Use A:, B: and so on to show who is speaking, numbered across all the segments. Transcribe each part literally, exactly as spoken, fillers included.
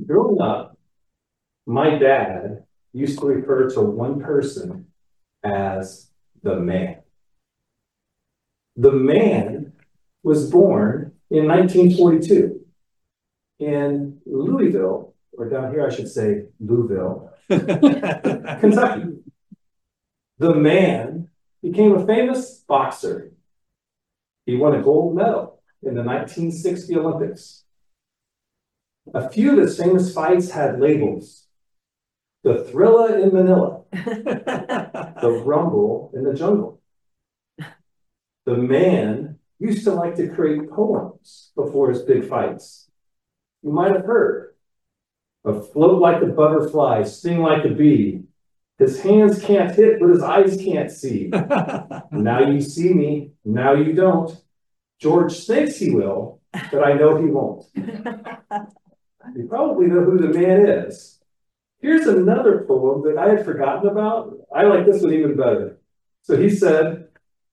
A: Growing up, my dad used to refer to one person as the man. The man was born in nineteen forty-two in Louisville, or down here I should say Louisville, Kentucky. The man became a famous boxer. He won a gold medal in the nineteen sixty Olympics. A few of his famous fights had labels: the Thrilla in Manila, the Rumble in the Jungle. The man used to like to create poems before his big fights. You might have heard of float like a butterfly, sting like a bee. His hands can't hit, but his eyes can't see. Now you see me, now you don't. George thinks he will, but I know he won't. You probably know who the man is. Here's another poem that I had forgotten about. I like this one even better. So he said,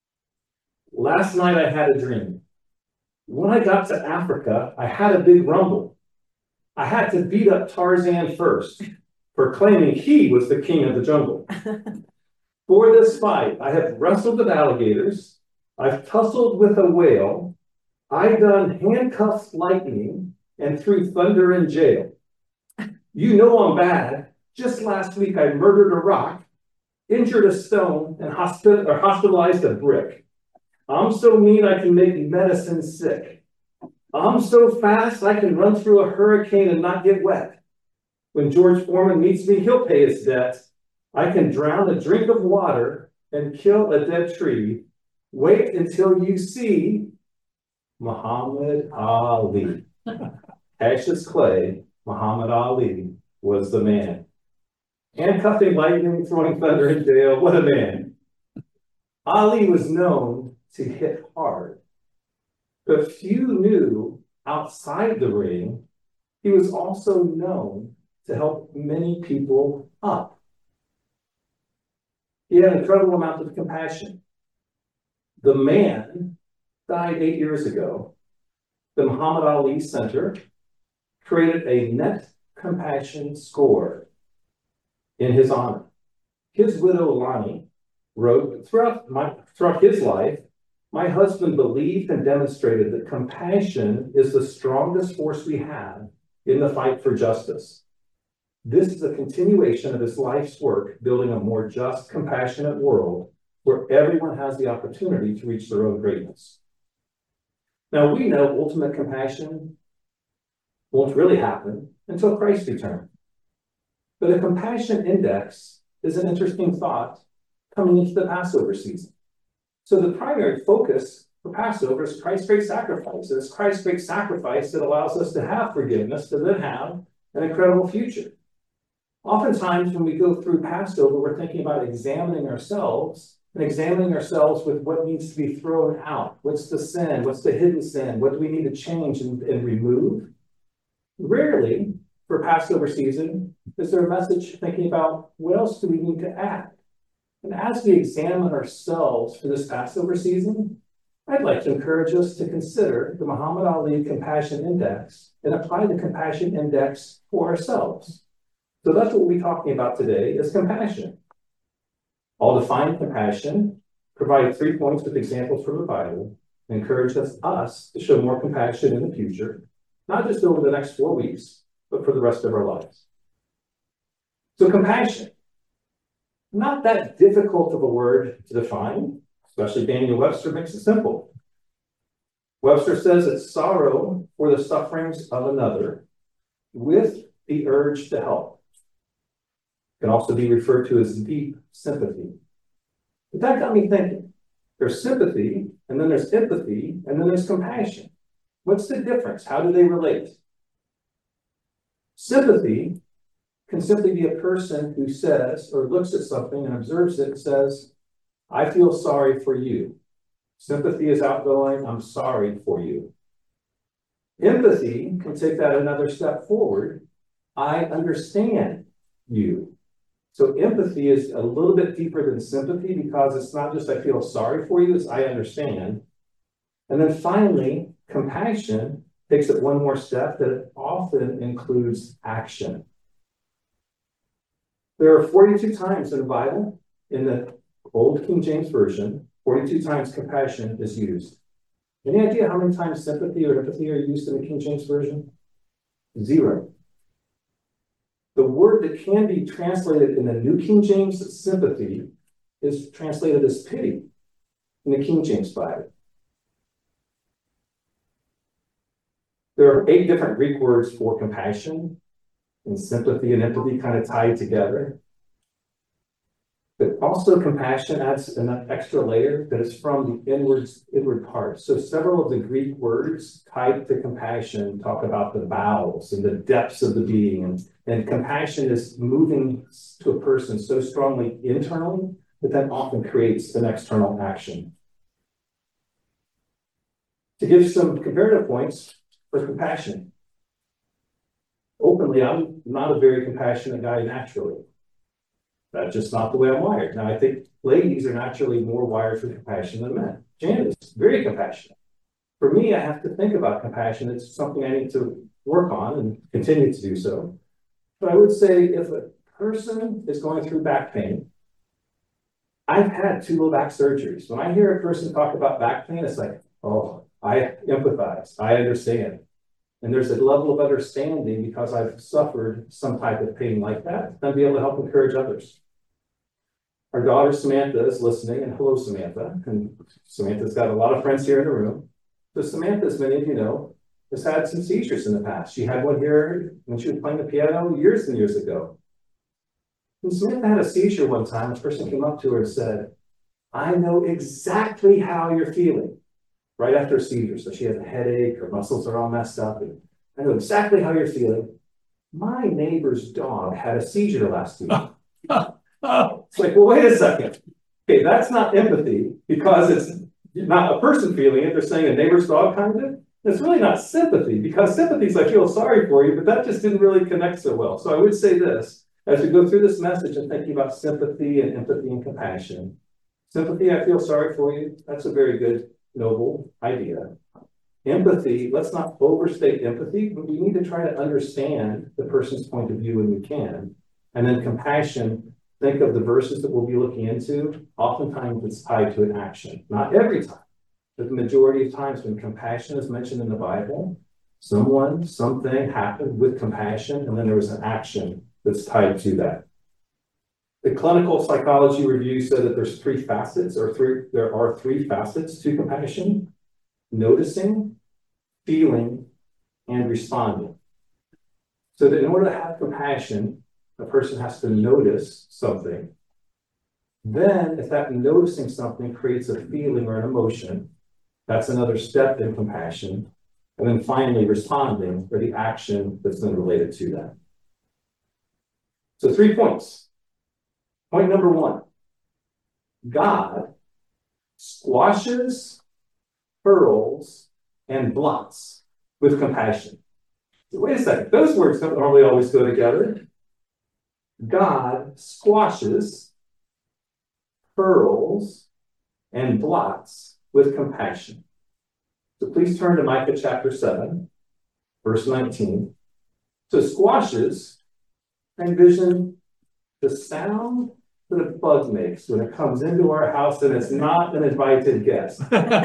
A: last night I had a dream. When I got to Africa, I had a big rumble. I had to beat up Tarzan first for claiming he was the king of the jungle. For this fight, I have wrestled with alligators. I've tussled with a whale. I've done handcuffs lightning and threw thunder in jail. You know I'm bad. Just last week, I murdered a rock, injured a stone, and hospital or hospitalized a brick. I'm so mean I can make medicine sick. I'm so fast I can run through a hurricane and not get wet. When George Foreman meets me, he'll pay his debt. I can drown a drink of water and kill a dead tree. Wait until you see Muhammad Ali. Cassius Clay, Muhammad Ali was the man. Handcuffing lightning, throwing thunder in jail, what a man. Ali was known to hit hard, but few knew outside the ring, he was also known to help many people up. He had an incredible amount of compassion. The man died eight years ago. The Muhammad Ali Center created a net compassion score in his honor. His widow, Lonnie, wrote, throughout, my, throughout his life, my husband believed and demonstrated that compassion is the strongest force we have in the fight for justice. This is a continuation of his life's work, building a more just, compassionate world where everyone has the opportunity to reach their own greatness. Now, we know ultimate compassion won't really happen until Christ returns. But a compassion index is an interesting thought coming into the Passover season. So the primary focus for Passover is Christ's great sacrifice. It's Christ's great sacrifice that allows us to have forgiveness, to then have an incredible future. Oftentimes, when we go through Passover, we're thinking about examining ourselves and examining ourselves with what needs to be thrown out. What's the sin? What's the hidden sin? What do we need to change and, and remove? Rarely, for Passover season, is there a message thinking about what else do we need to add? And as we examine ourselves for this Passover season, I'd like to encourage us to consider the Muhammad Ali Compassion Index and apply the Compassion Index for ourselves. So that's what we'll be talking about today, is compassion. I'll define compassion, provide three points with examples from the Bible, and encourage us, us to show more compassion in the future, not just over the next four weeks, but for the rest of our lives. So compassion, not that difficult of a word to define, especially Daniel Webster makes it simple. Webster says it's sorrow for the sufferings of another with the urge to help. It can also be referred to as deep sympathy. But that got me thinking. There's sympathy, and then there's empathy, and then there's compassion. What's the difference? How do they relate? Sympathy can simply be a person who says or looks at something and observes it and says, I feel sorry for you. Sympathy is outgoing, I'm sorry for you. Empathy can take that another step forward. I understand you. So empathy is a little bit deeper than sympathy because it's not just I feel sorry for you, it's I understand. And then finally, compassion takes it one more step, that it often includes action. There are forty-two times in the Bible, in the Old King James Version, forty-two times compassion is used. Any idea how many times sympathy or empathy are used in the King James Version? Zero. The word that can be translated in the New King James sympathy is translated as pity in the King James Bible. There are eight different Greek words for compassion, and sympathy and empathy kind of tied together. But also compassion adds an extra layer that is from the inward, inward part. So several of the Greek words tied to compassion talk about the bowels and the depths of the being. And, and compassion is moving to a person so strongly internally that that often creates an external action. To give some comparative points for compassion. Openly, I'm not a very compassionate guy naturally. That's just not the way I'm wired. Now, I think ladies are naturally more wired for compassion than men. Jan is very compassionate. For me, I have to think about compassion. It's something I need to work on and continue to do so. But I would say if a person is going through back pain, I've had two low back surgeries. When I hear a person talk about back pain, it's like, oh, I empathize. I understand. And there's a level of understanding because I've suffered some type of pain like that, and be able to help encourage others. Our daughter Samantha is listening, and hello, Samantha. And Samantha's got a lot of friends here in the room. So Samantha, as many of you know, has had some seizures in the past. She had one here when she was playing the piano years and years ago. When Samantha had a seizure one time, a person came up to her and said, I know exactly how you're feeling. Right after a seizure. So she has a headache, her muscles are all messed up. And I know exactly how you're feeling. My neighbor's dog had a seizure last week. It's like, well, wait a second. Okay, that's not empathy because it's not a person feeling it. They're saying a neighbor's dog kind of. It's really not sympathy because sympathy is I feel sorry for you, but that just didn't really connect so well. So I would say this, as we go through this message and thinking about sympathy and empathy and compassion. Sympathy, I feel sorry for you. That's a very good noble idea. Empathy, let's not overstate empathy, but we need to try to understand the person's point of view when we can. And then compassion, think of the verses that we'll be looking into. Oftentimes it's tied to an action. Not every time, but the majority of times when compassion is mentioned in the Bible, someone, something happened with compassion, and then there was an action that's tied to that. The Clinical Psychology Review said that there's three facets, or three, there are three facets to compassion: noticing, feeling, and responding. So that in order to have compassion, a person has to notice something. Then, if that noticing something creates a feeling or an emotion, that's another step in compassion. And then finally, responding, or the action that's then related to that. So three points. Point number one, God squashes, hurls, and blots with compassion. So wait a second, those words don't normally always go together. God squashes, hurls, and blots with compassion. So please turn to Micah chapter seven, verse nineteen. So squashes, envision the sound that a bug makes when it comes into our house and it's not an invited guest.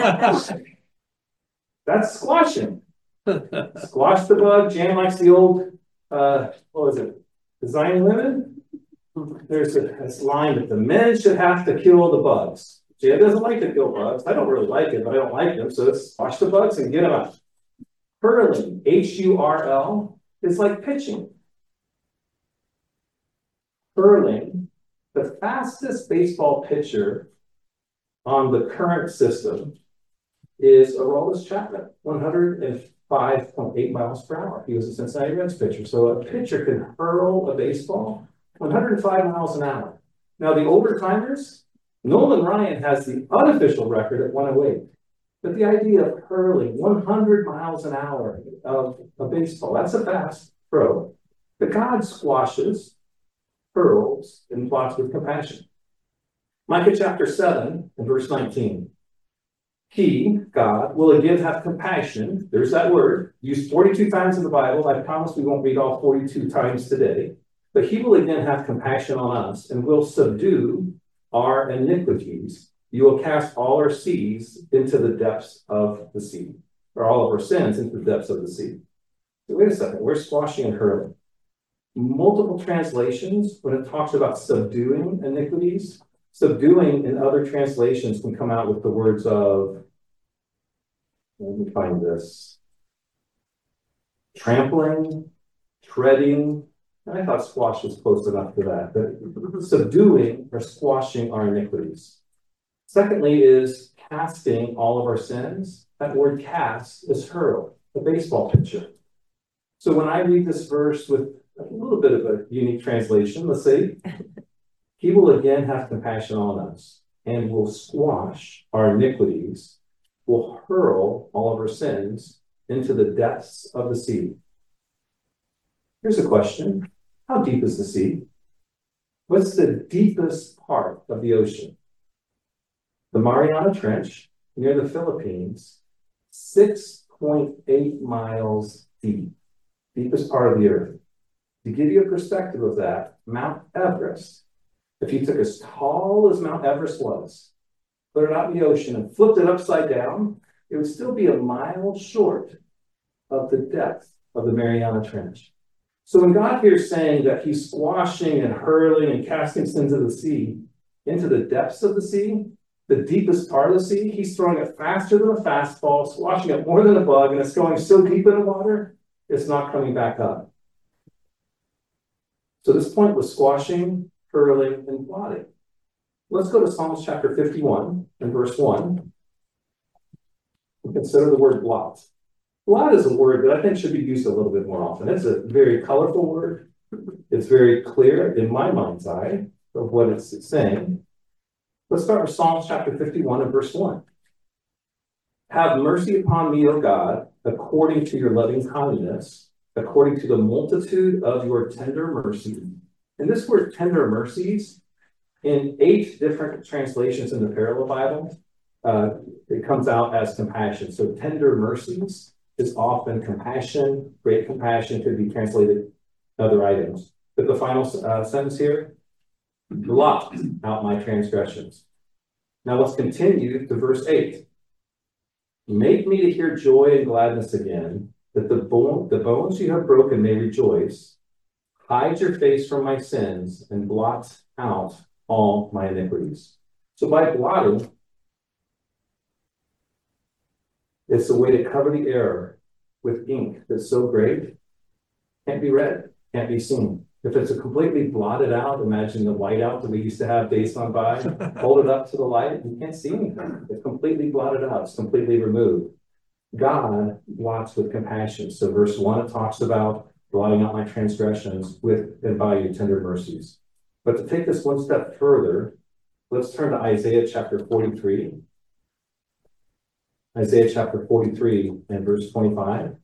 A: That's squashing. Squash the bug. Jan likes the old, uh, what was it, Design Women? There's a, this line that the men should have to kill the bugs. Jan doesn't like to kill bugs. I don't really like it, but I don't like them. So let's squash the bugs and get them out. Hurling, H U R L, is like pitching. Hurling, the fastest baseball pitcher on the current system is Aroldis Chapman, one hundred five point eight miles per hour. He was a Cincinnati Reds pitcher. So a pitcher can hurl a baseball one hundred five miles an hour. Now the older timers, Nolan Ryan has the unofficial record at one oh eight. But the idea of hurling one hundred miles an hour of a baseball, that's a fast throw. The God squashes, hurls, and blots with compassion. Micah chapter seven and verse nineteen. He, God, will again have compassion. There's that word, used forty-two times in the Bible. I promise we won't read all forty-two times today. But he will again have compassion on us and will subdue our iniquities. You will cast all our seas into the depths of the sea, or all of our sins into the depths of the sea. So wait a second, where's squashing and hurling? Multiple translations, when it talks about subduing iniquities, subduing in other translations can come out with the words of, let me find this, trampling, treading, and I thought squash was close enough to that, but subduing or squashing our iniquities. Secondly is casting all of our sins. That word cast is hurl, a baseball pitcher. So when I read this verse with a little bit of a unique translation, let's see, he will again have compassion on us and will squash our iniquities, will hurl all of our sins into the depths of the sea. Here's a question. How deep is the sea? What's the deepest part of the ocean? The Mariana Trench near the Philippines, six point eight miles deep, deepest part of the earth. To give you a perspective of that, Mount Everest, if you took as tall as Mount Everest was, put it out in the ocean and flipped it upside down, it would still be a mile short of the depth of the Mariana Trench. So when God here is saying that he's squashing and hurling and casting sins of the sea into the depths of the sea, the deepest part of the sea, he's throwing it faster than a fastball, squashing it more than a bug, and it's going so deep in the water, it's not coming back up. So this point was squashing, hurling, and blotting. Let's go to Psalms chapter fifty-one and verse one. And consider the word blot. Blot is a word that I think should be used a little bit more often. It's a very colorful word. It's very clear in my mind's eye of what it's saying. Let's start with Psalms chapter fifty-one and verse one. Have mercy upon me, O God, according to your loving kindness, according to the multitude of your tender mercies. And this word tender mercies, in eight different translations in the Parallel Bible, uh, it comes out as compassion. So tender mercies is often compassion. Great compassion could be translated other items. But the final uh, sentence here, blot out my transgressions. Now let's continue to verse eight. Make me to hear joy and gladness again, that the, bone, the bones you have broken may rejoice. Hide your face from my sins and blot out all my iniquities. So by blotting, it's a way to cover the error with ink that's so great, can't be read, can't be seen. If it's a completely blotted out, imagine the whiteout that we used to have days gone by, hold it up to the light, you can't see anything. It's completely blotted out, it's completely removed. God blots with compassion. So verse one, it talks about blotting out my transgressions with and by your tender mercies. But to take this one step further, let's turn to Isaiah chapter forty-three. Isaiah chapter forty-three and verse twenty-five.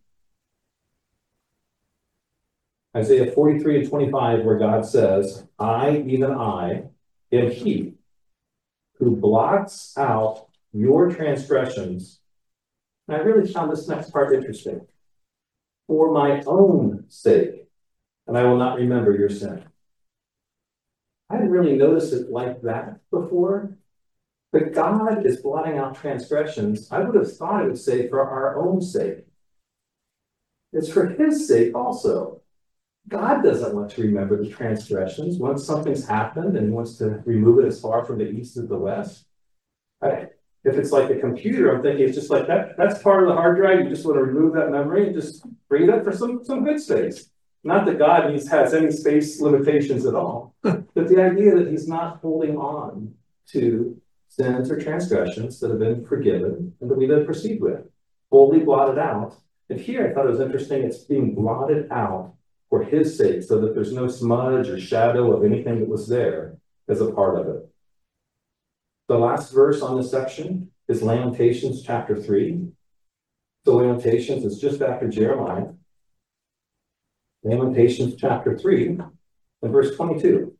A: Isaiah forty-three and twenty-five, where God says, I, even I, am he who blots out your transgressions. And I really found this next part interesting. For my own sake, and I will not remember your sin. I didn't really notice it like that before, but God is blotting out transgressions. I would have thought it would say for our own sake. It's for his sake also. God doesn't want to remember the transgressions. Once something's happened and wants to remove it as far from the east as the west. I, if it's like a computer, I'm thinking it's just like that. That's part of the hard drive. You just want to remove that memory and just free it up for some, some good space. Not that God needs, has any space limitations at all, but the idea that he's not holding on to sins or transgressions that have been forgiven and that we then proceed with, fully blotted out. And here I thought it was interesting, it's being blotted out for his sake, so that there's no smudge or shadow of anything that was there as a part of it. The last verse on this section is Lamentations chapter three. So Lamentations is just after Jeremiah. Lamentations chapter three and verse twenty-two.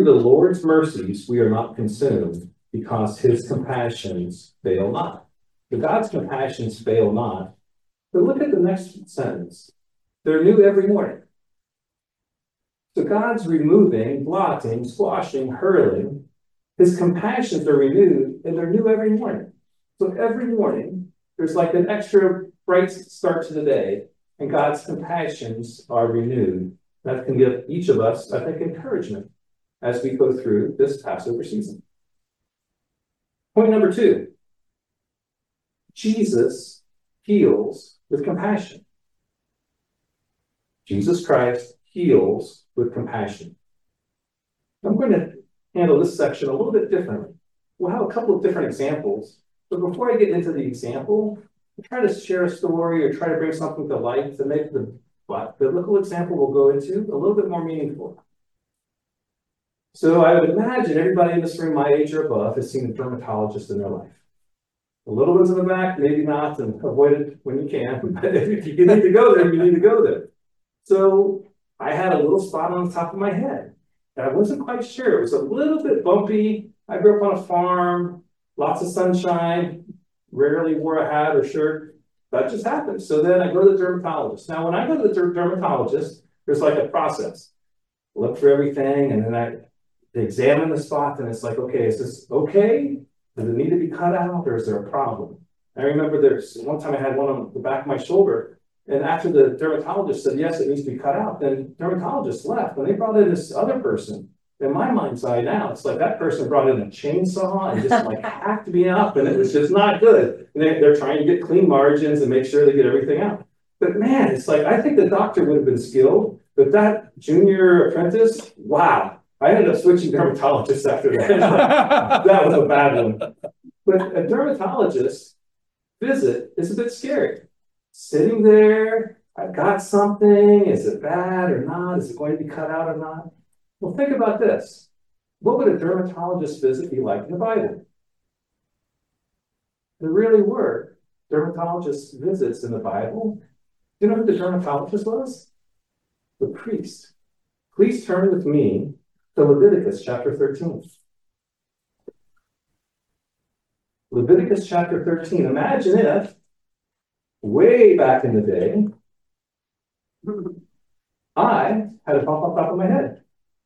A: the Lord's mercies we are not consumed, because his compassions fail not. But God's compassions fail not. But look at the next sentence. They're new every morning. So God's removing, blotting, squashing, hurling. His compassions are renewed, and they're new every morning. So every morning, there's like an extra bright start to the day, and God's compassions are renewed. That can give each of us, I think, encouragement as we go through this Passover season. Point number two, Jesus heals with compassion. Jesus Christ heals with compassion. I'm going to handle this section a little bit differently. We'll have a couple of different examples, but before I get into the example, I'll try to share a story or try to bring something to light to make the biblical example we'll go into a little bit more meaningful. So I would imagine everybody in this room, my age or above, has seen a dermatologist in their life. The little ones in the back, maybe not, and avoid it when you can. But if you need to go there, you need to go there. So I had a little spot on the top of my head. And I wasn't quite sure. It was a little bit bumpy. I grew up on a farm, lots of sunshine, rarely wore a hat or shirt. That just happened. So then I go to the dermatologist. Now, when I go to the der- dermatologist, there's like a process. Look for everything, and then I examine the spot, and it's like, okay, is this okay? Does it need to be cut out, or is there a problem? I remember there's one time I had one on the back of my shoulder, and after the dermatologist said, yes, it needs to be cut out, then the dermatologist left, and they brought in this other person. In my mind's eye now, it's like that person brought in a chainsaw and just like hacked me up, and it was just not good. And they, they're trying to get clean margins and make sure they get everything out. But man, it's like, I think the doctor would have been skilled, but that junior apprentice, wow. I ended up switching dermatologists after that. That was a bad one. But a dermatologist visit is a bit scary. Sitting there, I've got something. Is it bad or not? Is it going to be cut out or not? Well, think about this. What would a dermatologist visit be like in the Bible? There really were dermatologist visits in the Bible. Do you know who the dermatologist was? The priest. Please turn with me to Leviticus chapter thirteen. Leviticus chapter thirteen. Imagine if, way back in the day, I had a bump on top of my head.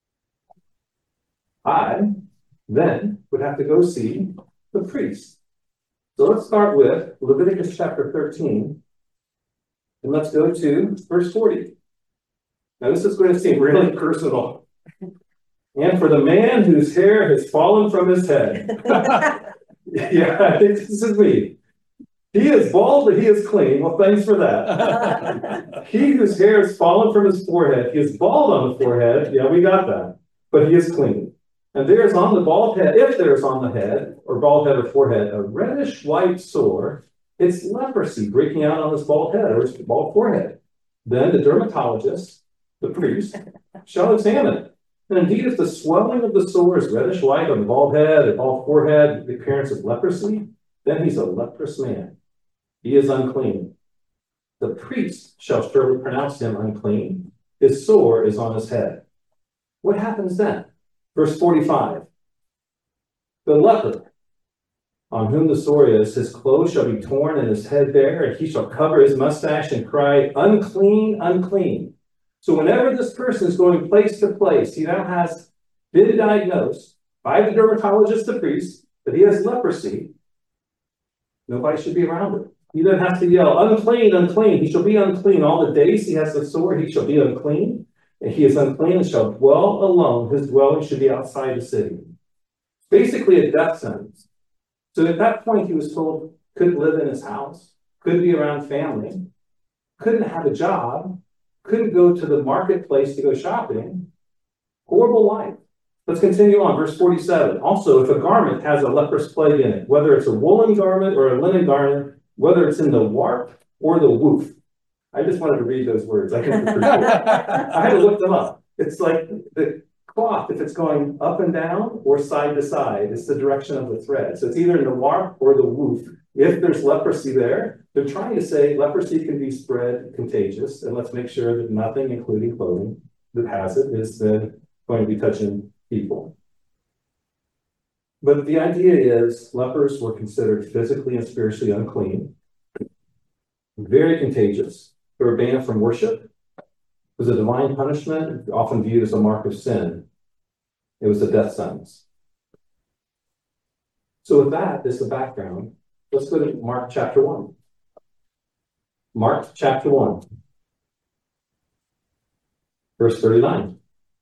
A: I then would have to go see the priest. So let's start with Leviticus chapter thirteen, and let's go to verse forty. Now this is going to seem really personal. And for the man whose hair has fallen from his head. Yeah, I think this is me. He is bald, but he is clean. Well, thanks for that. He whose hair has fallen from his forehead, he is bald on the forehead. Yeah, we got that. But he is clean. And there is on the bald head, if there is on the head, or bald head or forehead, a reddish white sore, it's leprosy breaking out on his bald head or his bald forehead. Then the dermatologist, the priest, shall examine it. And indeed, if the swelling of the sore is reddish white on the bald head or bald forehead, the appearance of leprosy, then he's a leprous man. He is unclean. The priest shall surely pronounce him unclean. His sore is on his head. What happens then? Verse forty-five. The leper, on whom the sore is, his clothes shall be torn and his head bare, and he shall cover his mustache and cry, unclean, unclean. So whenever this person is going place to place, he now has been diagnosed by the dermatologist, the priest, that he has leprosy. Nobody should be around him. He then has to yell, unclean, unclean. He shall be unclean. All the days he has the sore, he shall be unclean. And he is unclean and shall dwell alone. His dwelling should be outside the city. Basically a death sentence. So at that point, he was told couldn't live in his house, couldn't be around family, couldn't have a job, couldn't go to the marketplace to go shopping. Horrible life. Let's continue on, verse forty-seven. Also, if a garment has a leprous plague in it, whether it's a woolen garment or a linen garment, whether it's in the warp or the woof. I just wanted to read those words. I think sure. I had to look them up. It's like the cloth, if it's going up and down or side to side, it's the direction of the thread. So it's either in the warp or the woof. If there's leprosy there, they're trying to say leprosy can be spread contagious, and let's make sure that nothing, including clothing, that has it is then going to be touching people. But the idea is lepers were considered physically and spiritually unclean, very contagious. They were banned from worship. It was a divine punishment, often viewed as a mark of sin. It was a death sentence. So with that as the background, let's go to Mark chapter one. Mark chapter one, verse thirty-nine.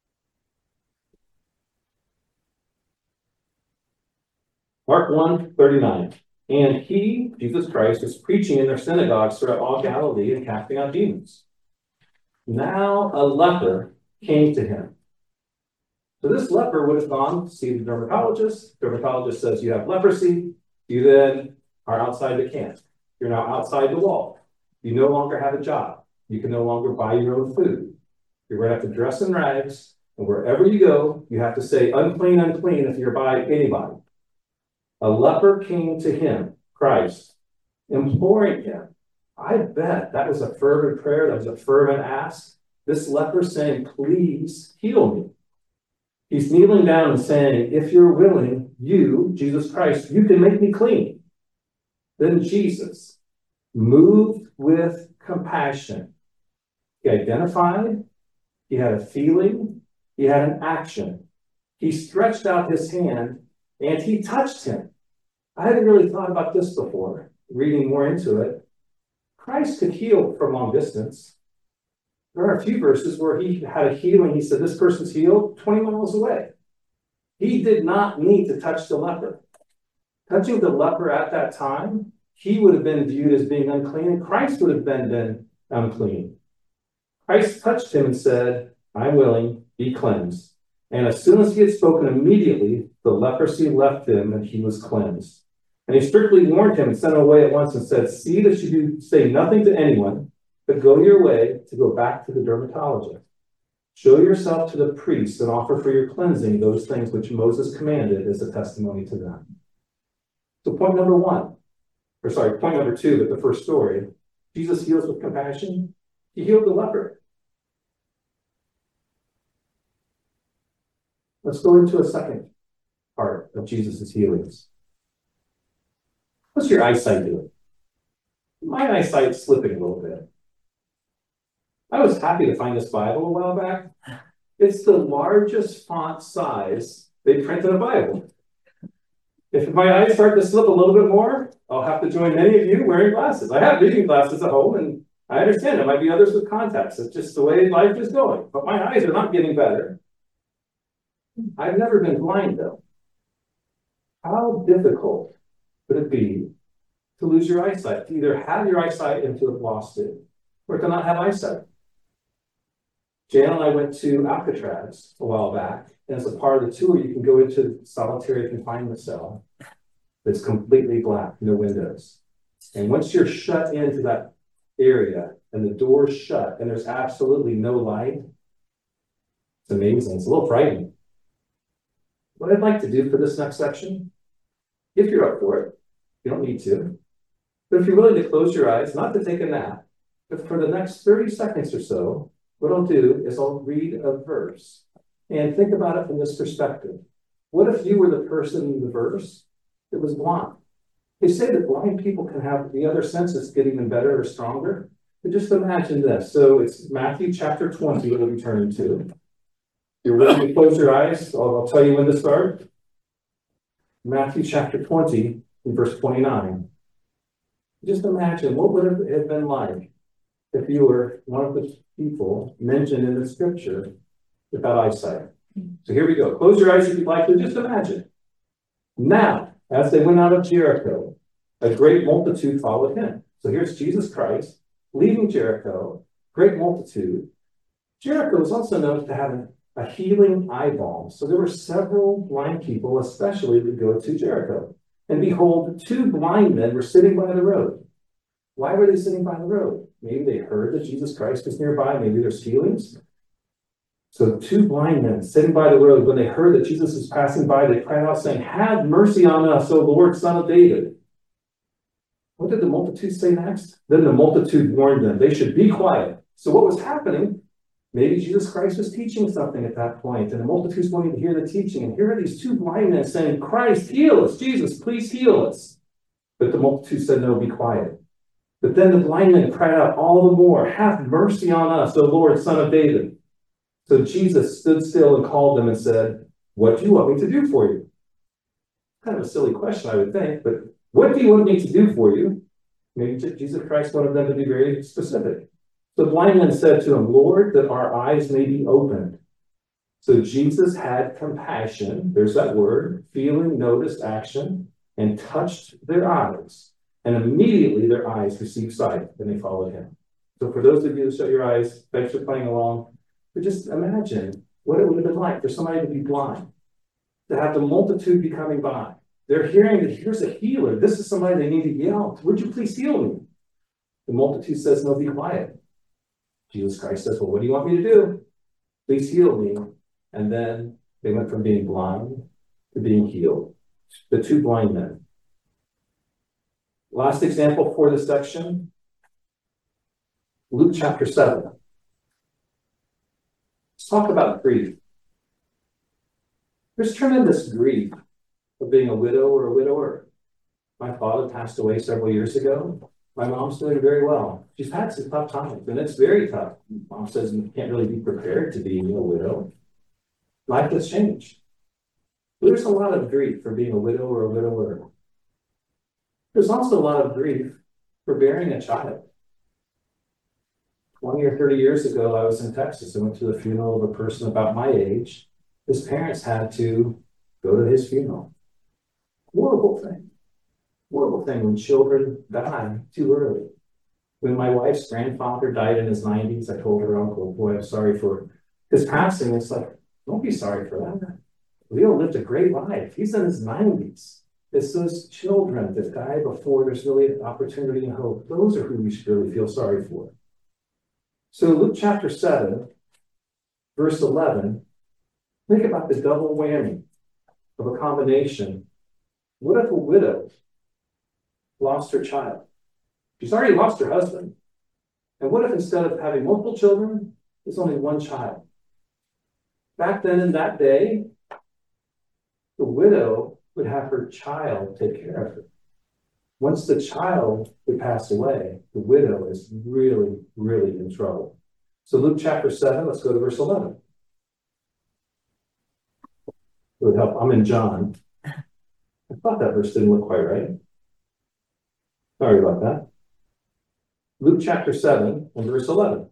A: Mark one, thirty-nine. And he, Jesus Christ, was preaching in their synagogues throughout all Galilee and casting out demons. Now a leper came to him. So this leper would have gone to see the dermatologist. Dermatologist says you have leprosy. You then are outside the camp. You're now outside the wall. You no longer have a job. You can no longer buy your own food. You're going to have to dress in rags. And wherever you go, you have to say unclean, unclean if you're by anybody. A leper came to him, Christ, imploring him. I bet that was a fervent prayer. That was a fervent ask. This leper saying, please heal me. He's kneeling down and saying, if you're willing, you, Jesus Christ, you can make me clean. Then Jesus, moved with compassion. He identified, he had a feeling, he had an action. He stretched out his hand and he touched him. I hadn't really thought about this before, reading more into it. Christ could heal from long distance. There are a few verses where he had a healing. He said, this person's healed twenty miles away. He did not need to touch the leper. Touching the leper at that time, he would have been viewed as being unclean, and Christ would have been, been unclean. Christ touched him and said, I'm willing, be cleansed. And as soon as he had spoken, immediately the leprosy left him and he was cleansed. And he strictly warned him and sent him away at once and said, see that you do say nothing to anyone, but go your way to go back to the dermatologist. Show yourself to the priest and offer for your cleansing those things which Moses commanded as a testimony to them. So point number one, or sorry, point number two, but the first story, Jesus heals with compassion. He healed the leper. Let's go into a second part of Jesus' healings. What's your eyesight doing? My eyesight's slipping a little bit. I was happy to find this Bible a while back. It's the largest font size they print in a Bible. If my eyes start to slip a little bit more, I'll have to join many of you wearing glasses. I have reading glasses at home, and I understand there might be others with contacts. It's just the way life is going. But my eyes are not getting better. I've never been blind, though. How difficult would it be to lose your eyesight, to either have your eyesight and to have lost it, or to not have eyesight? Jan and I went to Alcatraz a while back, and as a part of the tour, you can go into solitary confinement cell that's completely black, no windows. And once you're shut into that area and the door's shut and there's absolutely no light, it's amazing. It's a little frightening. What I'd like to do for this next section, if you're up for it, you don't need to, but if you're willing to close your eyes, not to take a nap, but for the next thirty seconds or so, what I'll do is I'll read a verse and think about it from this perspective. What if you were the person in the verse that was blind? They say that blind people can have the other senses get even better or stronger. But just imagine this. So it's Matthew chapter twenty that we'll be turning to. You're willing to close your eyes? I'll, I'll tell you when to start. Matthew chapter twenty, in verse twenty-nine. Just imagine what would it have been like if you were one of the people mentioned in the scripture without eyesight. So here we go. Close your eyes if you'd like to. Just imagine. Now, as they went out of Jericho, a great multitude followed him. So here's Jesus Christ leaving Jericho, great multitude. Jericho is also known to have a healing eye balm. So there were several blind people, especially that go to Jericho. And behold, two blind men were sitting by the road. Why were they sitting by the road? Maybe they heard that Jesus Christ was nearby. Maybe there's healings. So two blind men sitting by the road, when they heard that Jesus was passing by, they cried out saying, have mercy on us, O Lord, Son of David. What did the multitude say next? Then the multitude warned them they should be quiet. So what was happening Maybe Jesus Christ was teaching something at that point, and the multitudes wanted to hear the teaching. And here are these two blind men saying, Christ, heal us. Jesus, please heal us. But the multitude said, no, be quiet. But then the blind men cried out all the more, have mercy on us, O Lord, Son of David. So Jesus stood still and called them and said, what do you want me to do for you? Kind of a silly question, I would think, but what do you want me to do for you? Maybe Jesus Christ wanted them to be very specific. The blind men said to him, Lord, that our eyes may be opened. So Jesus had compassion, there's that word, feeling, noticed, action, and touched their eyes. And immediately their eyes received sight, and they followed him. So for those of you that shut your eyes, thanks for playing along. But just imagine what it would have been like for somebody to be blind, to have the multitude be coming by. They're hearing that here's a healer. This is somebody they need to yell. Would you please heal me? The multitude says, no, be quiet. Jesus Christ says, well, what do you want me to do? Please heal me. And then they went from being blind to being healed. The two blind men. Last example for this section, Luke chapter seven. Let's talk about grief. There's tremendous grief of being a widow or a widower. My father passed away several years ago. My mom's doing very well. She's had some tough times, and it's very tough. Mom says you can't really be prepared to be a widow. Life has changed. There's a lot of grief for being a widow or a widower. There's also a lot of grief for bearing a child. twenty or thirty years ago, I was in Texas. I went to the funeral of a person about my age. His parents had to go to his funeral. Horrible thing. Horrible thing when children die too early. When my wife's grandfather died in his nineties, I told her uncle, boy, I'm sorry for his passing. It's like, don't be sorry for that. Leo lived a great life. He's in his nineties. It's those children that die before there's really opportunity and hope. Those are who we should really feel sorry for. So Luke chapter seven, verse eleven, think about the double whammy of a combination. What if a widow lost her child? She's already lost her husband. And what if instead of having multiple children, there's only one child? Back then in that day, the widow would have her child take care of her. Once the child would pass away, the widow is really, really in trouble. So Luke chapter seven, let's go to verse eleven. It would help. I'm in John. I thought that verse didn't look quite right. Sorry about that. Luke chapter seven and verse eleven.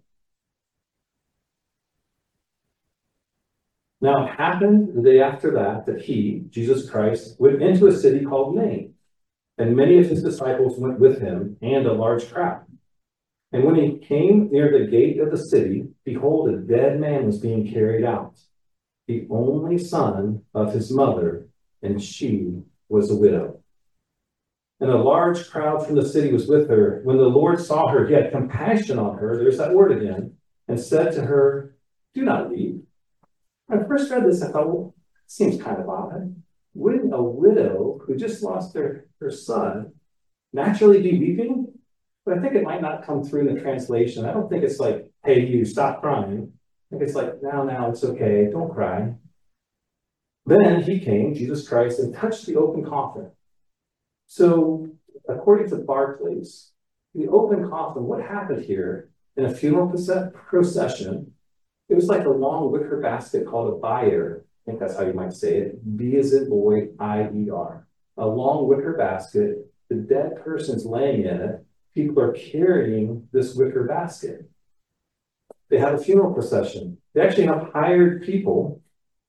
A: Now it happened the day after that that he, Jesus Christ, went into a city called Nain, and many of his disciples went with him, and a large crowd. And when he came near the gate of the city, behold, a dead man was being carried out, the only son of his mother, and she was a widow. And a large crowd from the city was with her. When the Lord saw her, he had compassion on her, there's that word again, and said to her, do not weep. When I first read this, I thought, well, it seems kind of odd. Wouldn't a widow who just lost her, her son naturally be weeping? But I think it might not come through in the translation. I don't think it's like, hey, you, stop crying. I think it's like, now, now, it's okay, don't cry. Then he came, Jesus Christ, and touched the open coffin. So, according to Barclays, the open coffin, what happened here in a funeral procession, it was like a long wicker basket called a bier. I think that's how you might say it. B as in boy, I E R. A long wicker basket. The dead person's laying in it. People are carrying this wicker basket. They have a funeral procession. They actually have hired people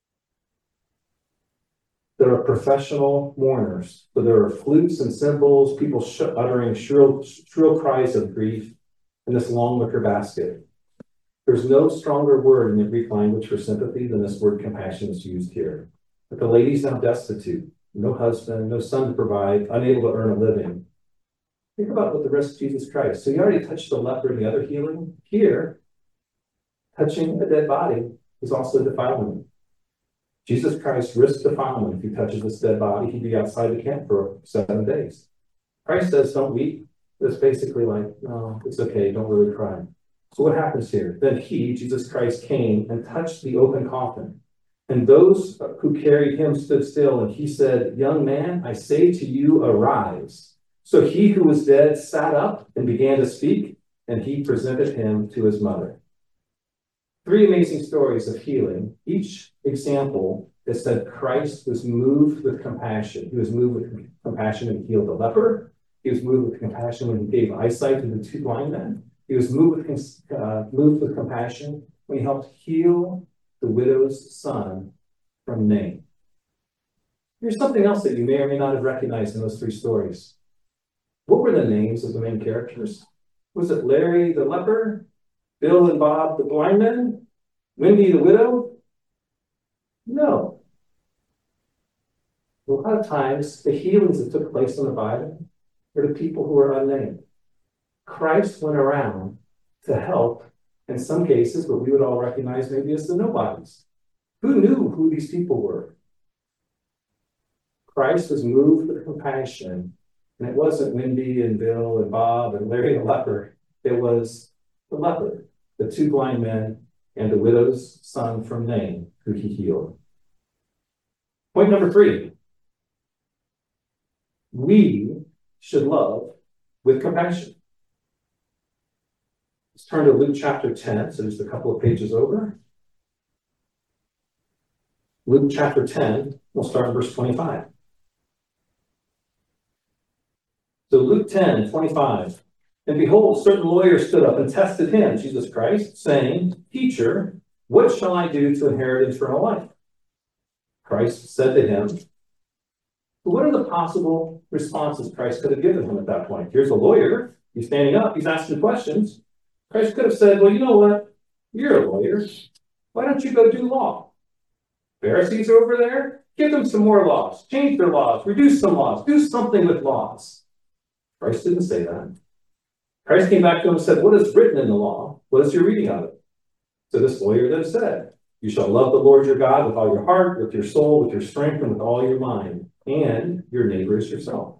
A: that are professional mourners. So there are flutes and cymbals, people sh- uttering shrill, shrill cries of grief in this long wicker basket. There's no stronger word in the Greek language for sympathy than this word compassion is used here. But the lady's now destitute, no husband, no son to provide, unable to earn a living. Think about what the rest of Jesus Christ. So he already touched the leper in the other healing. Here, touching a dead body is also defilement. Jesus Christ risked defilement. If he touches this dead body, he'd be outside the camp for seven days. Christ says, don't weep. It's basically like, no, it's okay, don't really cry. So what happens here? Then he, Jesus Christ, came and touched the open coffin. And those who carried him stood still, and he said, "Young man, I say to you, arise." So he who was dead sat up and began to speak, and he presented him to his mother. Three amazing stories of healing. Each example is said Christ was moved with compassion. He was moved with compassion when he healed the leper. He was moved with compassion when he gave eyesight to the two blind men. He was moved with, uh, moved with compassion when he helped heal the widow's son from Nain. Here's something else that you may or may not have recognized in those three stories. What were the names of the main characters? Was it Larry the leper, Bill and Bob the blind men, Wendy the widow? No. A lot of times, the healings that took place in the Bible were to people who were unnamed. Christ went around to help, in some cases, what we would all recognize maybe as the nobodies. Who knew who these people were? Christ was moved with compassion, and it wasn't Wendy and Bill and Bob and Larry the leper. It was the leper, the two blind men, and the widow's son from Nain, who he healed. Point number three. We should love with compassion. Let's turn to Luke chapter ten, so just a couple of pages over. Luke chapter ten, we'll start in verse twenty-five. So Luke ten, twenty-five. And behold, certain lawyers stood up and tested him, Jesus Christ, saying, "Teacher, what shall I do to inherit eternal life?" Christ said to him, what are the possible responses Christ could have given him at that point? Here's a lawyer. He's standing up. He's asking questions. Christ could have said, well, you know what? You're a lawyer. Why don't you go do law? Pharisees are over there. Give them some more laws. Change their laws. Reduce some laws. Do something with laws. Christ didn't say that. Christ came back to him and said, what is written in the law? What is your reading of it? So this lawyer then said, you shall love the Lord your God with all your heart, with your soul, with your strength, and with all your mind, and your neighbor as yourself.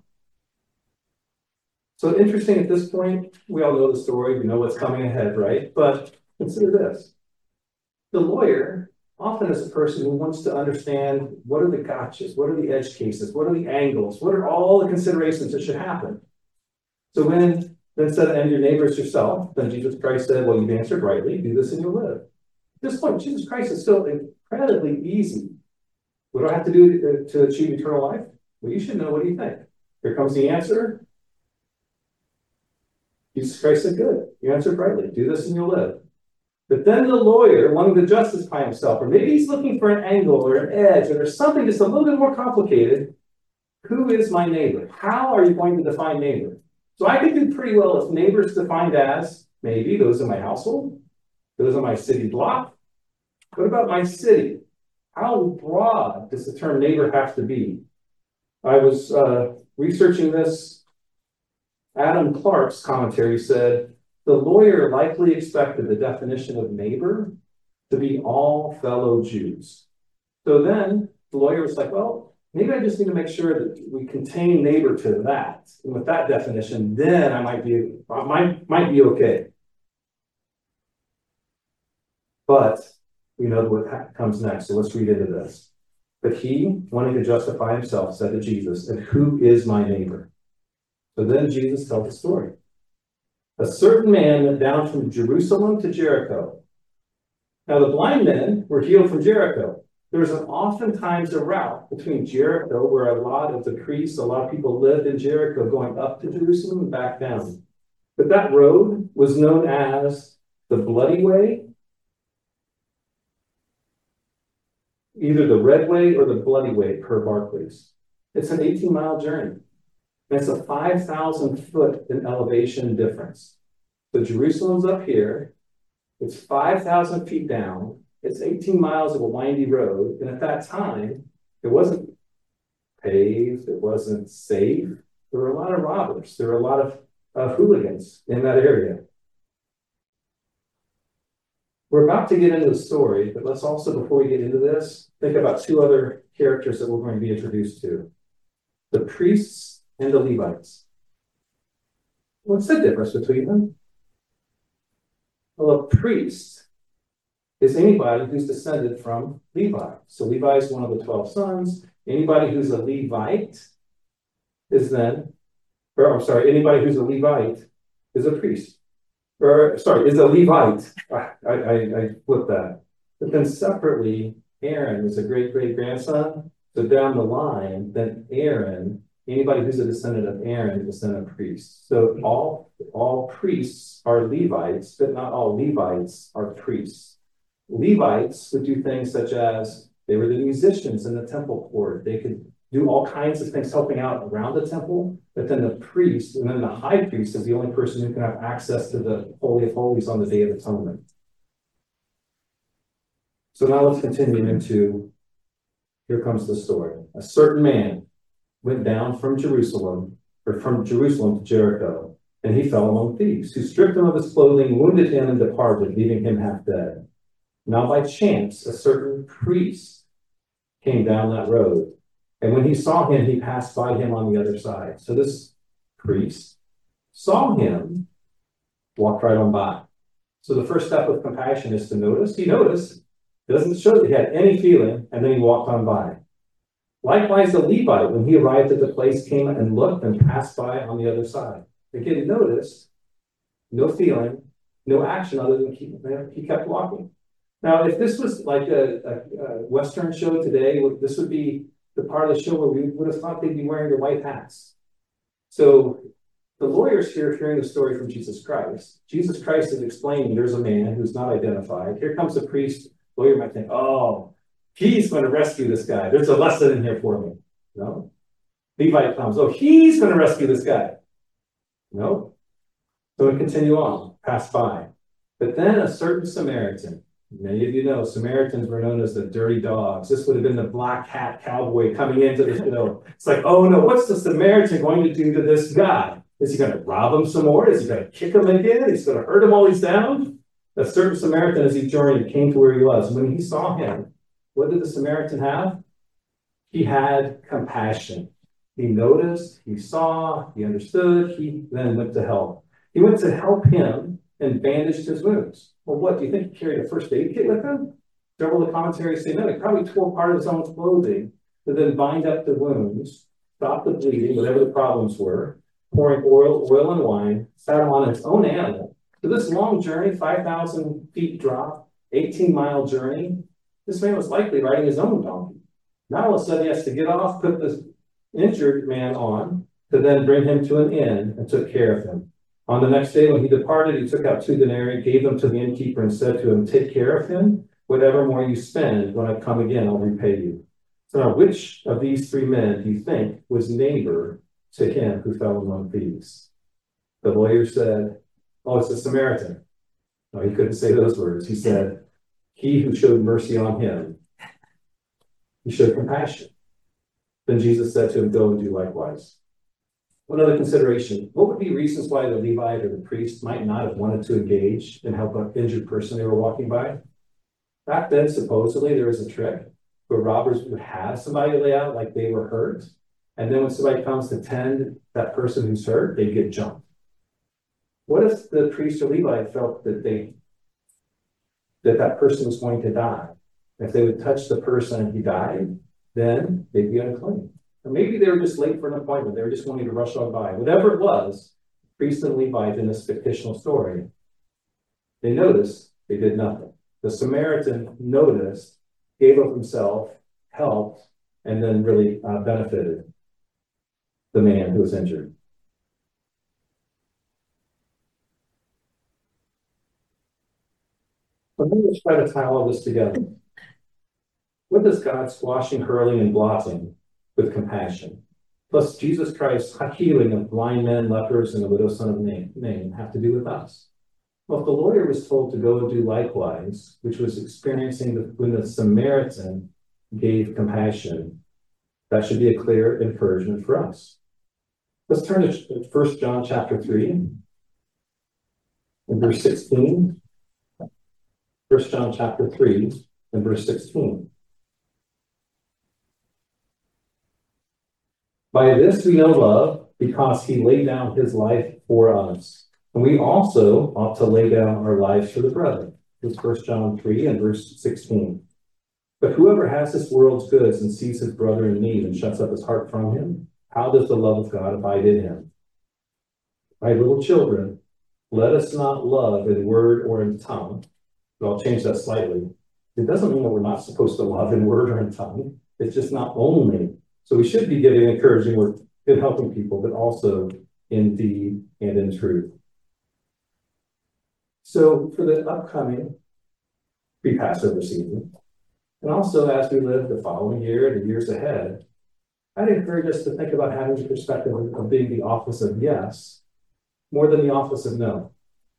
A: So interesting at this point, we all know the story, we know what's coming ahead, right? But consider this. The lawyer often is a person who wants to understand what are the gotchas, what are the edge cases, what are the angles, what are all the considerations that should happen. So when then said, and your neighbor as yourself, then Jesus Christ said, well, you've answered rightly, do this and you'll live. At this point, Jesus Christ is still incredibly easy. What do I have to do to, to achieve eternal life? Well, you should know. What do you think? Here comes the answer. Jesus Christ said, good. You answered rightly. Do this and you'll live. But then the lawyer, wanting to justify himself, or maybe he's looking for an angle or an edge, or there's something just a little bit more complicated. Who is my neighbor? How are you going to define neighbor? So I could do pretty well if neighbor is defined as maybe those in my household, those in my city block. What about my city? How broad does the term neighbor have to be? I was uh, researching this. Adam Clark's commentary said, the lawyer likely expected the definition of neighbor to be all fellow Jews. So then the lawyer was like, well, maybe I just need to make sure that we contain neighbor to that. And with that definition, then I might be, I might, might be okay. But we know what comes next, so let's read into this. But he, wanting to justify himself, said to Jesus, and who is my neighbor? So then Jesus tells the story. A certain man went down from Jerusalem to Jericho. Now the blind men were healed from Jericho. There was an oftentimes a route between Jericho, where a lot of the priests, a lot of people lived in Jericho, going up to Jerusalem and back down. But that road was known as the Bloody Way, either the Red Way or the Bloody Way per Barclays. It's an eighteen mile journey. And it's a five thousand foot in elevation difference. So Jerusalem's up here. It's five thousand feet down. It's eighteen miles of a windy road. And at that time, it wasn't paved. It wasn't safe. There were a lot of robbers. There were a lot of uh, hooligans in that area. We're about to get into the story, but let's also, before we get into this, think about two other characters that we're going to be introduced to. The priests and the Levites. What's the difference between them? Well, a priest is anybody who's descended from Levi. So Levi is one of the twelve sons. Anybody who's a Levite is then, or I'm sorry, anybody who's a Levite is a priest. Or sorry, is a Levite. I, I, I flipped that. But then separately, Aaron is a great great grandson. So down the line, then Aaron, anybody who's a descendant of Aaron is then a priest. So all all priests are Levites, but not all Levites are priests. Levites would do things such as they were the musicians in the temple court. They could do all kinds of things helping out around the temple, but then the priest, and then the high priest is the only person who can have access to the Holy of Holies on the Day of Atonement. So now let's continue into, here comes the story. A certain man went down from Jerusalem, or from Jerusalem to Jericho, and he fell among thieves, who stripped him of his clothing, wounded him, and departed, leaving him half dead. Now by chance, a certain priest came down that road, and when he saw him, he passed by him on the other side. So this priest saw him, walked right on by. So the first step of compassion is to notice. He noticed, doesn't show that he had any feeling, and then he walked on by. Likewise, the Levite, when he arrived at the place, came and looked and passed by on the other side. Again, notice, no feeling, no action other than keep, he kept walking. Now, if this was like a, a, a Western show today, this would be the part of the show where we would have thought they'd be wearing their white hats. So the lawyers here hearing the story from Jesus Christ. Jesus Christ is explaining there's a man who's not identified. Here comes a priest. Lawyer might think, oh, he's going to rescue this guy. There's a lesson in here for me. No. Levite comes, oh, he's going to rescue this guy. No. So we continue on, pass by. But then a certain Samaritan, many of you know Samaritans were known as the dirty dogs. This would have been the black hat cowboy coming into the hill. It's like, oh no, what's the Samaritan going to do to this guy? Is he going to rob him some more? Is he going to kick him again? He's going to hurt him while he's down? A certain Samaritan, as he journeyed, came to where he was. When he saw him, what did the Samaritan have? He had compassion. He noticed, he saw, he understood, he then went to help. He went to help him and bandaged his wounds. Well, what, do you think he carried a first aid kit with him? Several of the commentaries say, no, he probably tore part of his own clothing to then bind up the wounds, stop the bleeding, whatever the problems were, pouring oil, oil and wine, sat him on his own animal. So this long journey, five thousand feet drop, eighteen mile journey, this man was likely riding his own donkey. Now all of a sudden he has to get off, put this injured man on, to then bring him to an inn and took care of him. On the next day when he departed, he took out two denarii, gave them to the innkeeper and said to him, take care of him. Whatever more you spend, when I come again, I'll repay you. So now which of these three men do you think was neighbor to him who fell among thieves? The lawyer said, oh, it's a Samaritan. No, he couldn't say those words. He said, he who showed mercy on him, he showed compassion. Then Jesus said to him, go and do likewise. One other consideration, what would be reasons why the Levite or the priest might not have wanted to engage and help an injured person they were walking by? Back then, supposedly, there was a trick where robbers would have somebody lay out like they were hurt, and then when somebody comes to tend that person who's hurt, they get jumped. What if the priest or Levite felt that they that that person was going to die? If they would touch the person and he died, then they'd be unclean. Or maybe they were just late for an appointment. They were just wanting to rush on by. Whatever it was, priest and Levite in this fictional story, they noticed, they did nothing. The Samaritan noticed, gave of himself, helped, and then really uh, benefited the man who was injured. Let me just try to tie all this together. What does God squashing, hurling, and blotting with compassion, plus Jesus Christ's healing of blind men, lepers, and the widow's son of Nain have to do with us? Well, if the lawyer was told to go and do likewise, which was experiencing the, when the Samaritan gave compassion, that should be a clear encouragement for us. Let's turn to First John chapter three, and verse sixteen. First John chapter three, and verse sixteen. By this we know love, because he laid down his life for us. And we also ought to lay down our lives for the brethren. It's First John three and verse sixteen. But whoever has this world's goods and sees his brother in need and shuts up his heart from him, how does the love of God abide in him? My little children, let us not love in word or in tongue. But I'll change that slightly. It doesn't mean that we're not supposed to love in word or in tongue. It's just not only. So we should be giving encouraging word in helping people, but also in deed and in truth. So for the upcoming pre-Passover season, and also as we live the following year, the years ahead, I'd encourage us to think about having the perspective of, of being the office of yes more than the office of no.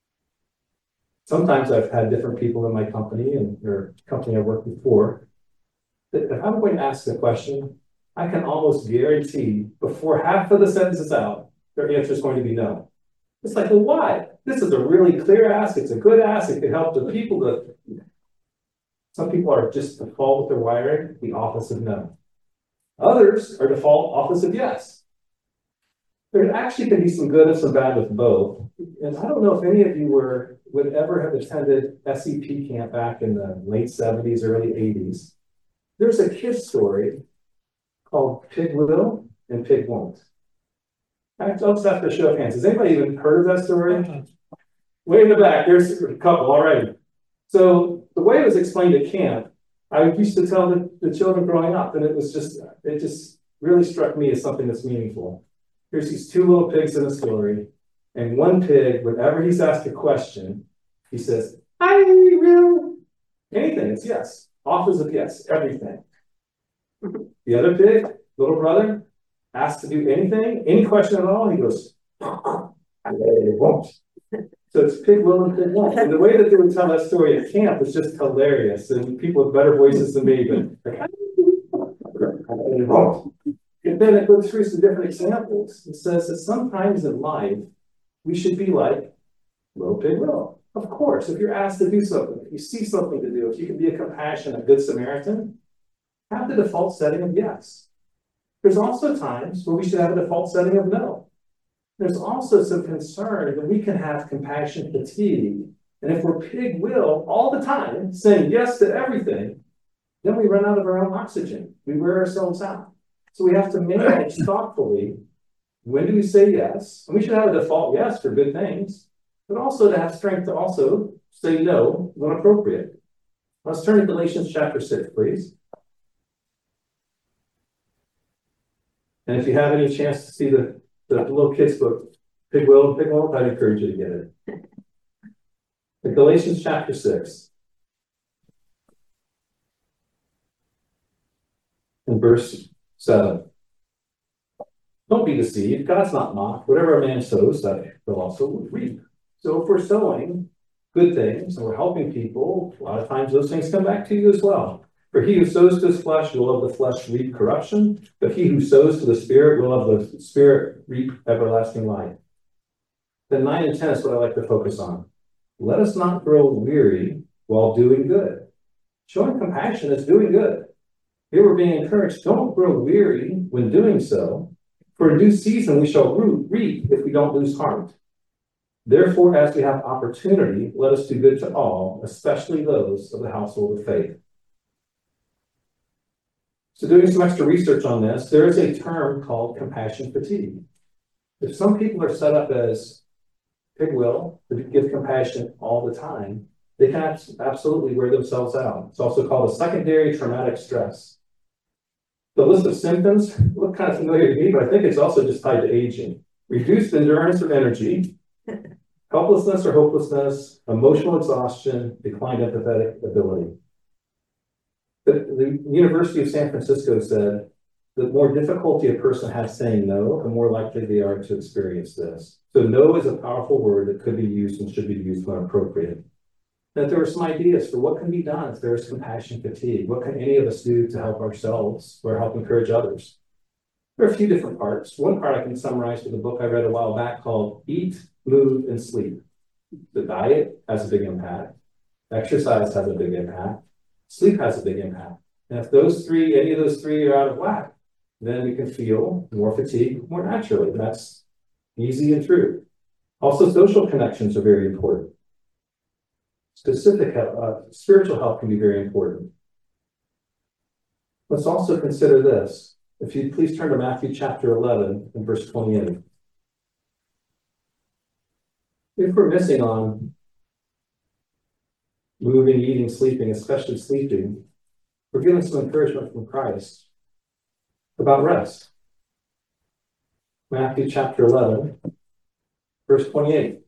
A: Sometimes I've had different people in my company and or company I've worked before that if I'm going to ask a question, I can almost guarantee before half of the sentence is out, their answer is going to be no. It's like, well, why? This is a really clear ask. It's a good ask. It can help the people that some people are just default with their wiring, the office of no. Others are default office of yes. There actually can be some good and some bad with both. And I don't know if any of you were would ever have attended S E P camp back in the late seventies, early eighties. There's a kid's story called Pig Will and Pig Won't. I'll just have to show of hands. Has anybody even heard of that story? Way in the back, there's a couple already. So the way it was explained at camp, I used to tell the, the children growing up, and it was just, it just really struck me as something that's meaningful. Here's these two little pigs in a story, and one pig, whenever he's asked a question, he says, I will. Anything, it's yes. Offers of yes, everything. The other pig, little brother, asked to do anything, any question at all, he goes, I won't. So it's pig will and pig won't. And the way that they would tell that story at camp was just hilarious. And people with better voices than me, but like, I won't. And then it goes through some different examples. It says that sometimes in life, we should be like little pig will. Of course, if you're asked to do something, if you see something to do, if you can be a compassionate, good Samaritan, have the default setting of yes. There's also times where we should have a default setting of no. There's also some concern that we can have compassion fatigue. And if we're pig will all the time, saying yes to everything, then we run out of our own oxygen. We wear ourselves out. So we have to manage thoughtfully. When do we say yes? And we should have a default yes for good things, but also to have strength to also say no when appropriate. Let's turn to Galatians chapter six, please. And if you have any chance to see the, the little kids book, Pig Will and Pig Won't, I'd encourage you to get it. But Galatians chapter six. And verse seven. Don't be deceived. God's not mocked. Whatever a man sows, that he'll also reap. So if we're sowing good things and we're helping people, a lot of times those things come back to you as well. For he who sows to his flesh will of the flesh reap corruption, but he who sows to the Spirit will of the Spirit reap everlasting life. Then nine and ten is what I like to focus on. Let us not grow weary while doing good. Showing compassion is doing good. Here we're being encouraged, don't grow weary when doing so, for in due season we shall reap if we don't lose heart. Therefore, as we have opportunity, let us do good to all, especially those of the household of faith. So doing some extra research on this, there is a term called compassion fatigue. If some people are set up as pig will, to give compassion all the time, they can absolutely wear themselves out. It's also called a secondary traumatic stress. The list of symptoms look kind of familiar to me, but I think it's also just tied to aging. Reduced endurance or energy, helplessness or hopelessness, emotional exhaustion, declined empathetic ability. The, the University of San Francisco said the more difficulty a person has saying no, the more likely they are to experience this. So no is a powerful word that could be used and should be used when appropriate. That there are some ideas for what can be done if there is compassion fatigue. What can any of us do to help ourselves or help encourage others? There are a few different parts. One part I can summarize with a book I read a while back called Eat, Move, and Sleep. The diet has a big impact. Exercise has a big impact. Sleep has a big impact. And if those three, any of those three are out of whack, then we can feel more fatigue more naturally. That's easy and true. Also, social connections are very important. Specific health, uh, spiritual health can be very important. Let's also consider this. If you please turn to Matthew chapter eleven and verse twenty-eight. If we're missing on moving, eating, sleeping, especially sleeping, we're getting some encouragement from Christ about rest. Matthew chapter eleven, verse twenty-eight.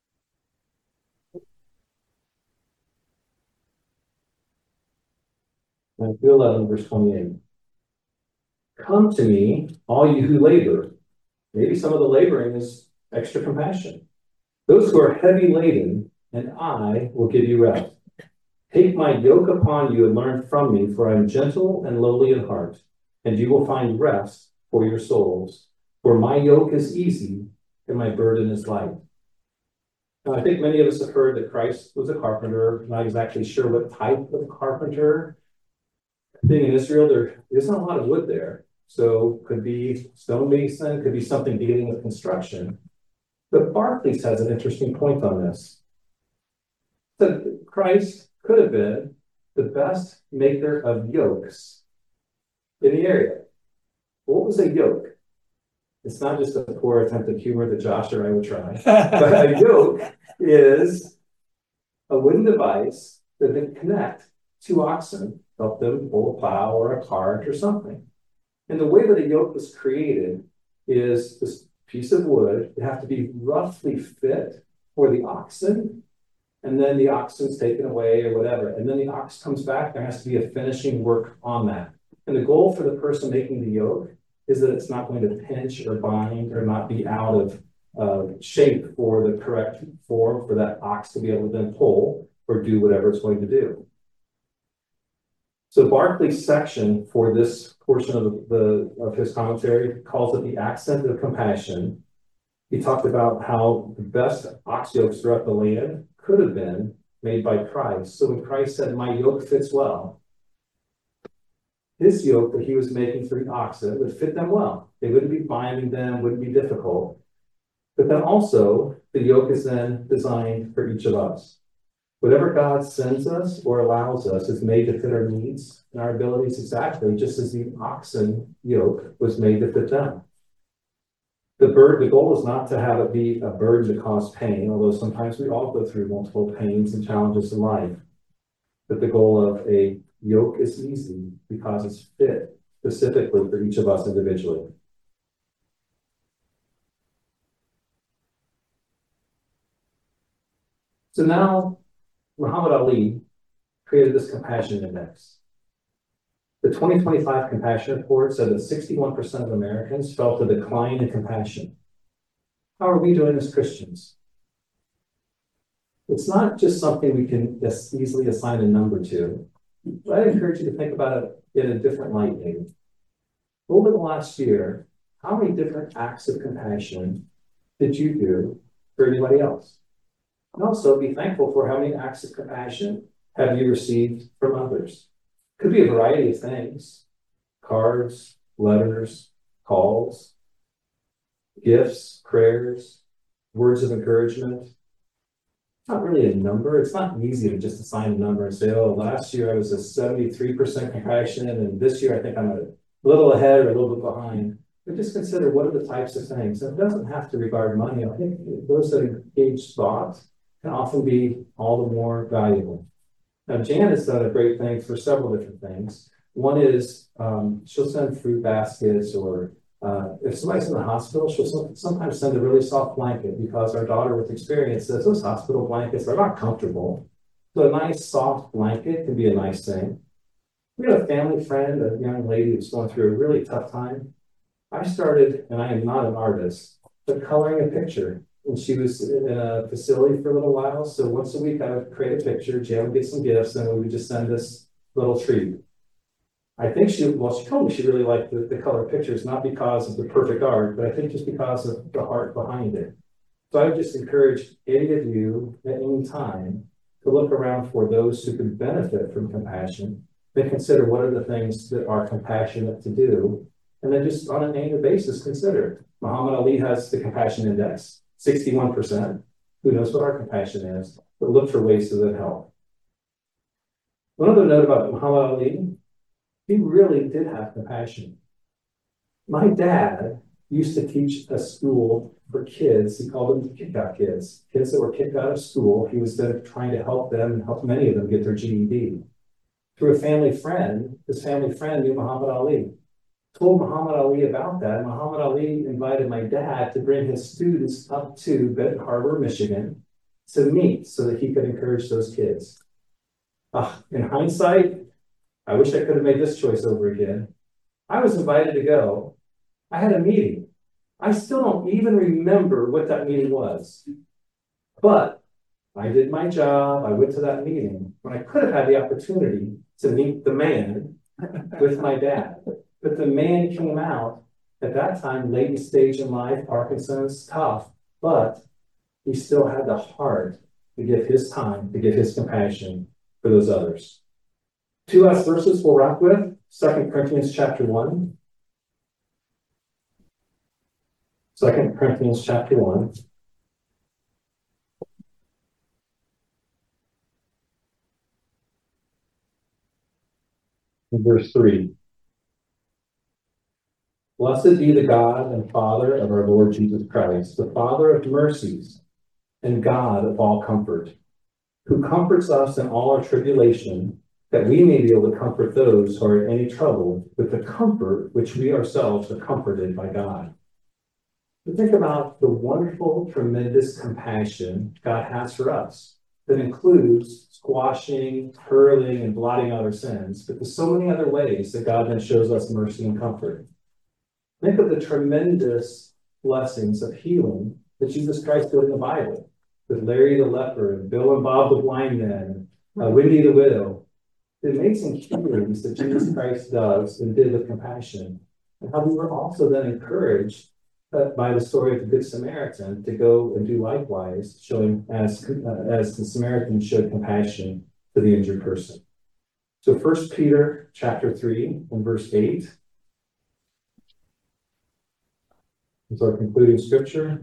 A: Matthew eleven, verse twenty-eight. Come to me, all you who labor. Maybe some of the laboring is extra compassion. Those who are heavy laden, and I will give you rest. Take my yoke upon you and learn from me, for I am gentle and lowly in heart, and you will find rest for your souls. For my yoke is easy and my burden is light. Now, I think many of us have heard that Christ was a carpenter. Not exactly sure what type of carpenter. Being in Israel, there isn't a lot of wood there. So could be stonemason, could be something dealing with construction. But Barclays has an interesting point on this. That Christ could have been the best maker of yokes in the area. What was a yoke? It's not just a poor attempt at humor that Josh or I would try. But a yoke is a wooden device that can connect two oxen, help them pull a plow or a cart or something. And the way that a yoke was created is this piece of wood. It have to be roughly fit for the oxen, and then the oxen's taken away or whatever. And then the ox comes back. There has to be a finishing work on that. And the goal for the person making the yoke is that it's not going to pinch or bind or not be out of uh, shape for the correct form for that ox to be able to then pull or do whatever it's going to do. So Barclay's section for this portion of the of his commentary calls it the accent of compassion. He talked about how the best ox yokes throughout the land could have been made by Christ. So when Christ said, "My yoke fits well," his yoke that he was making for the oxen would fit them well. They wouldn't be binding them, wouldn't be difficult. But then also the yoke is then designed for each of us. Whatever God sends us or allows us is made to fit our needs and our abilities exactly, just as the oxen yoke was made to fit them. The bird, the goal is not to have it be a burden to cause pain, although sometimes we all go through multiple pains and challenges in life. But the goal of a yoke is easy because it's fit specifically for each of us individually. So now, Muhammad Ali created this compassion index. The twenty twenty-five compassion report said that sixty-one percent of Americans felt a decline in compassion. How are we doing as Christians? It's not just something we can easily assign a number to, but I encourage you to think about it in a different light, maybe. Over the last year, how many different acts of compassion did you do for anybody else? And also be thankful for how many acts of compassion have you received from others. Could be a variety of things: cards, letters, calls, gifts, prayers, words of encouragement. It's not really a number. It's not easy to just assign a number and say, oh, last year I was a seventy-three percent compassion, and this year I think I'm a little ahead or a little bit behind. But just consider what are the types of things. And it doesn't have to regard money. I think those that engage thought can often be all the more valuable. Now, Jan has done a great thing for several different things. One is um, she'll send fruit baskets, or uh, if somebody's in the hospital, she'll sometimes send a really soft blanket, because our daughter with experience says those hospital blankets are not comfortable. So a nice soft blanket can be a nice thing. We had a family friend, a young lady who's going through a really tough time. I started, and I am not an artist, but coloring a picture. And she was in a facility for a little while. So once a week, I would create a picture. Jan would get some gifts, and we would just send this little treat. I think she, well, she told me she really liked the, the color pictures, not because of the perfect art, but I think just because of the heart behind it. So I would just encourage any of you at any time to look around for those who can benefit from compassion, then consider what are the things that are compassionate to do, and then just on an annual basis consider. Muhammad Ali has the compassion index. sixty-one percent. Who knows what our compassion is, but look for ways to then help. One other note about Muhammad Ali, he really did have compassion. My dad used to teach a school for kids. He called them kick-out kids, kids that were kicked out of school. He was then trying to help them and help many of them get their G E D. Through a family friend, his family friend knew Muhammad Ali. Told Muhammad Ali about that. Muhammad Ali invited my dad to bring his students up to Benton Harbor, Michigan, to meet so that he could encourage those kids. Uh, in hindsight, I wish I could have made this choice over again. I was invited to go. I had a meeting. I still don't even remember what that meeting was. But I did my job. I went to that meeting when I could have had the opportunity to meet the man with my dad. But the man came out at that time, late in stage in life, Parkinson's, tough, but he still had the heart to give his time, to give his compassion for those others. Two last verses we'll wrap with, Second Corinthians chapter one. Second Corinthians chapter one. Verse three. Blessed be the God and Father of our Lord Jesus Christ, the Father of mercies and God of all comfort, who comforts us in all our tribulation, that we may be able to comfort those who are in any trouble with the comfort which we ourselves are comforted by God. We think about the wonderful, tremendous compassion God has for us that includes squashing, hurling, and blotting out our sins, but there's so many other ways that God then shows us mercy and comfort. Think of the tremendous blessings of healing that Jesus Christ did in the Bible, with Larry the leper, and Bill and Bob the blind men, uh, Wendy the widow. The amazing healings that Jesus Christ does and did with compassion, and how we were also then encouraged uh, by the story of the Good Samaritan to go and do likewise, showing as, uh, as the Samaritan showed compassion to the injured person. So First Peter chapter three and verse eight. Is our concluding scripture.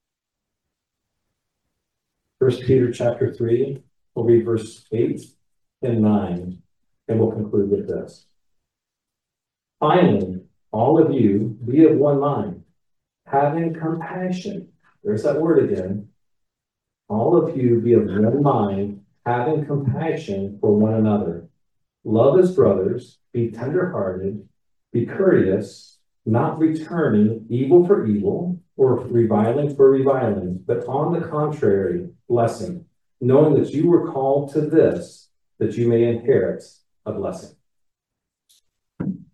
A: First Peter chapter three, we'll read verse eight and nine, and we'll conclude with this. Finally, all of you be of one mind, having compassion. There's that word again. All of you be of one mind, having compassion for one another. Love as brothers, be tenderhearted, be courteous, not returning evil for evil or reviling for reviling, but on the contrary, blessing, knowing that you were called to this, that you may inherit a blessing.